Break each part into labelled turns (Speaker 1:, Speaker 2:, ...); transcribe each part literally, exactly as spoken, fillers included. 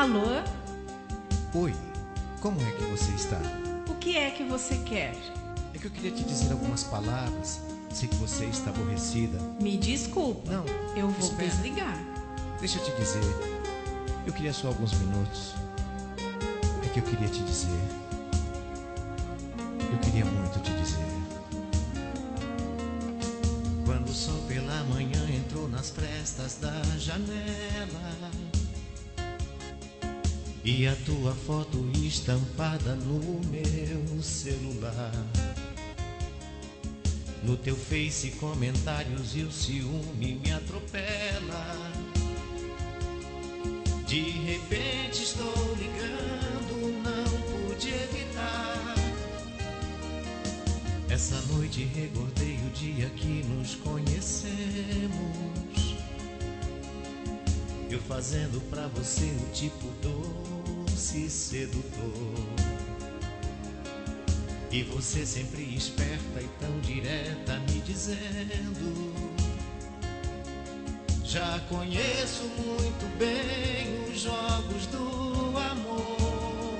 Speaker 1: Alô?
Speaker 2: Oi, como é que você está?
Speaker 1: O que é que você quer?
Speaker 2: É que eu queria te dizer algumas palavras. Sei que você está aborrecida.
Speaker 1: Me desculpa.
Speaker 2: Não,
Speaker 1: eu vou
Speaker 2: espera.
Speaker 1: desligar.
Speaker 2: Deixa eu te dizer. Eu queria só alguns minutos. É que eu queria te dizer. Eu queria muito te dizer. Quando o sol pela manhã entrou nas frestas da janela e a tua foto estampada no meu celular, no teu face comentários e o ciúme me atropela. De repente estou ligando, não pude evitar. Essa noite recordei o dia que nos conhecemos, eu fazendo pra você o tipo doce sedutor, e você sempre esperta e tão direta me dizendo: já conheço muito bem os jogos do amor.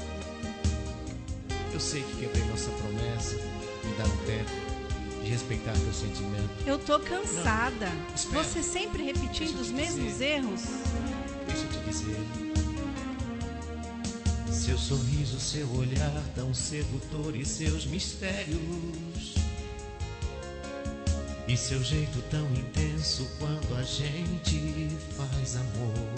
Speaker 2: Eu sei que quebrei nossa promessa, me dá um tempo de respeitar teu sentimento.
Speaker 1: Eu tô cansada.
Speaker 2: Não, espera.
Speaker 1: Você sempre repetindo os mesmos
Speaker 2: dizer.
Speaker 1: erros.
Speaker 2: Deixa eu te dizer. Seu sorriso, seu olhar tão sedutor e seus mistérios, e seu jeito tão intenso quando a gente faz amor.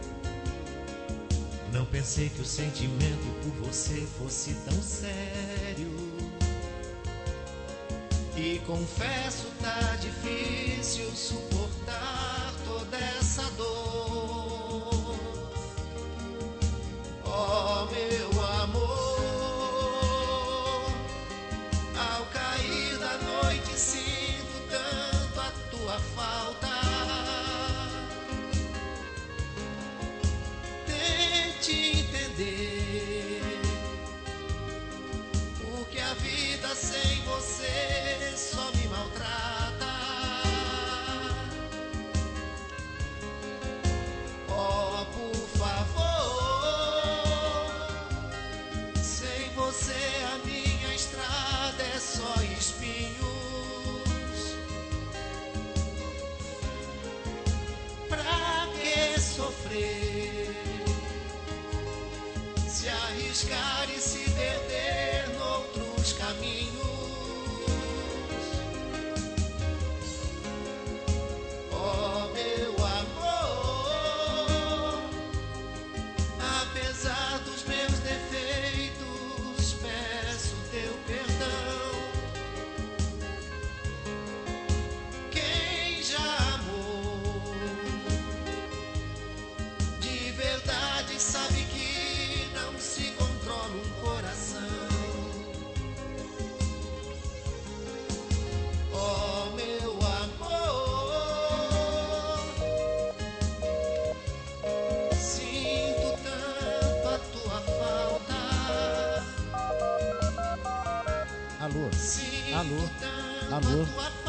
Speaker 2: Não pensei que o sentimento por você fosse tão sério, e confesso tá difícil suportar toda essa dor. Oh, meu amor, ao cair da noite sinto tanto a tua falta. Tente entender, porque a vida sem você só me maltrata. Oh, por favor, sem você a minha estrada é só espinhos. Pra que sofrer, se arriscar e se perder noutros caminhos? Oh, meu amor, apesar dos meus defeitos, peço teu perdão. Quem já amou de verdade sabe que não se controla um coração. Oh, meu amor, sinto tanto a tua falta.
Speaker 3: Alô?
Speaker 2: Sinto
Speaker 3: Alô?
Speaker 2: tanto
Speaker 3: Alô?
Speaker 2: a tua